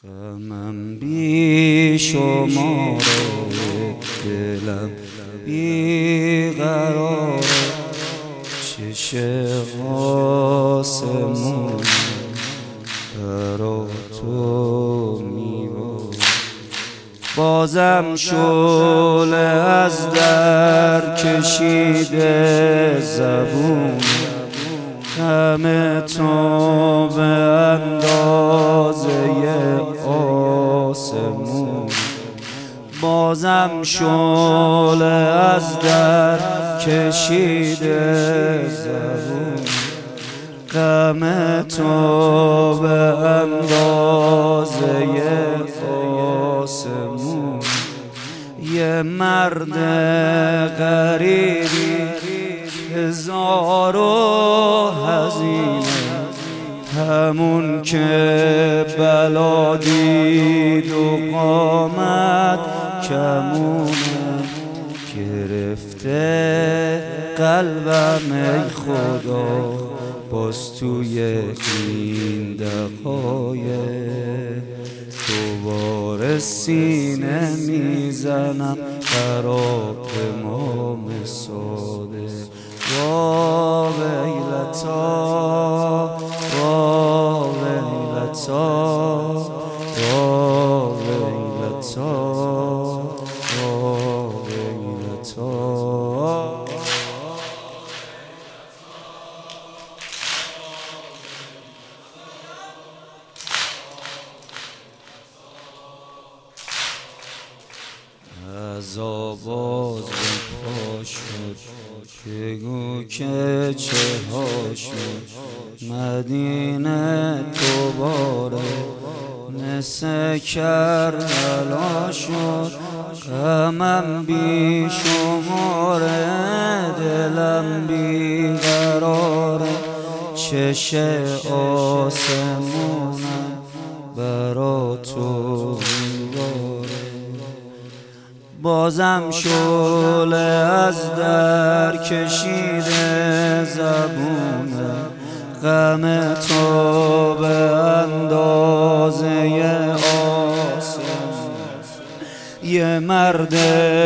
غمم بی شماره، دلم بی قراره، چشم آسمون برا تو میباره. بازم شعله از در کشیده زبون، غم تو به اندازه آسمون. بازم شعله از در کشیده زبون، غم تو به اندازه آسمون. یه مرد غریبی هزار و هزینه، همون که بلا دید و قامت کمونه. گرفته قلبم ای خدا، باز توی این دقایق دوباره سینه میزنم برای امام صادق. وا ویلتا وا ویلتا وا ویلتا وا ویلتا. از آواز پا شد بگو که چه ها شد، مدینه دوباره مثل کربلا شد. غمم بی شماره، دلم بی قراره، چشم آسمونم برا تو میباره. بازم شعله از در کشیده زبونه، غم تو به اندازه آسمون. یه مرد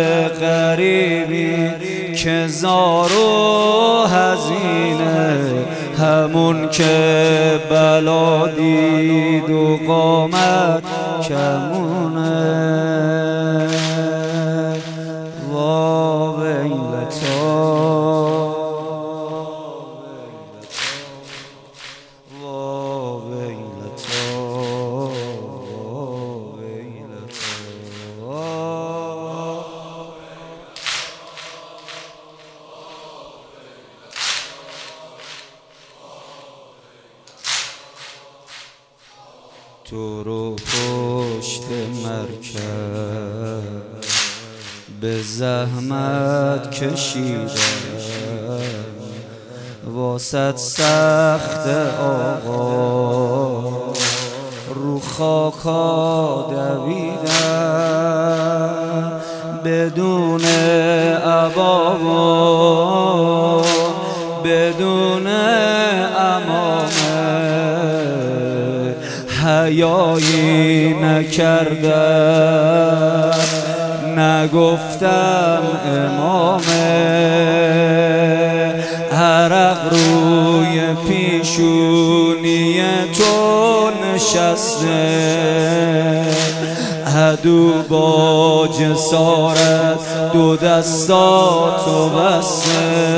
غریبی که زار و هزینه، همون که بلا دید و قامت کمونه. وا ویلتا وا ویلتا وا ویلتا. تو رو پشت مرکب به زحمت کشیدم، واسط سخت آقا رو خاکا دویدم. بدون عبا و بدون عمامه، حیایی نکردم نگفتم امامه. عرق روی پیشونی تو نشسته، عدو با جسارت دو دستاتو بسته.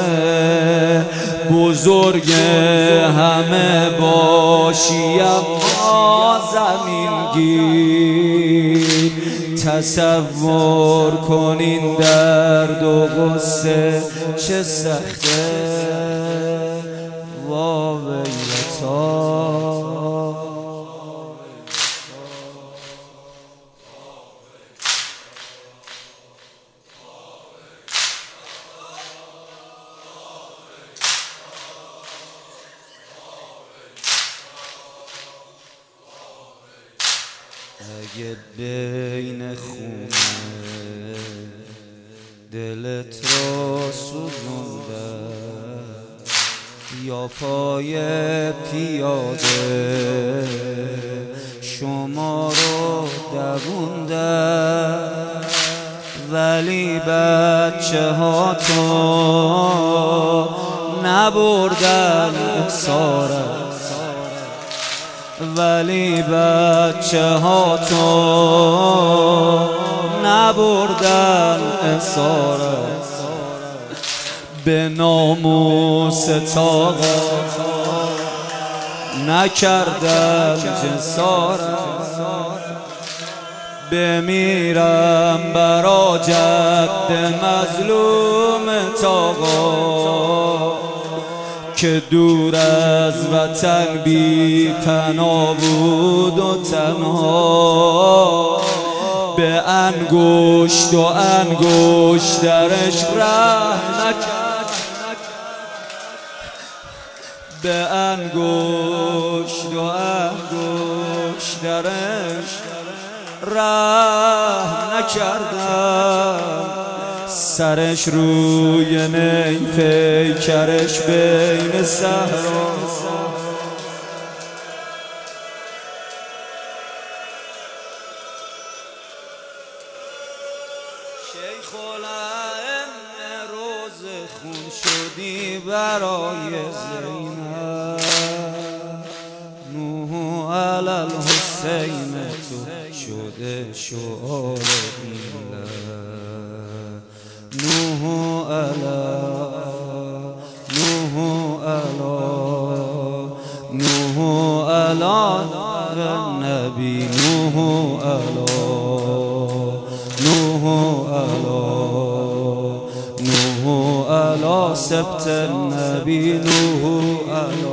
بزرگ همه باشی اما زمین گیر، تصور کنین درد و غصه چه سخته. وا ویلتا اگه بین خونه دلت را سوزونده، یا پای پیاده شما رو دووندن، ولی بچه ها تو نبردن احسارت، ولی بچه ها تو نبردن احسارت. به ناموس طاقت نکردن جسارت، بمیرم برا جد مظلوم طاقت که دور از وطن بی پناه بود و تنها، به انگشت و انگشترش ره نکرد، به انگشت و انگشترش ره نکردم، سرش روی نی پیکرش بین صحرا. شیخ الائمه روز خون شدی برای زینب، نوح علی الحسین تو شده شعار ملت، نوح علی النبی، نوح علی سبت النبی، نوح علی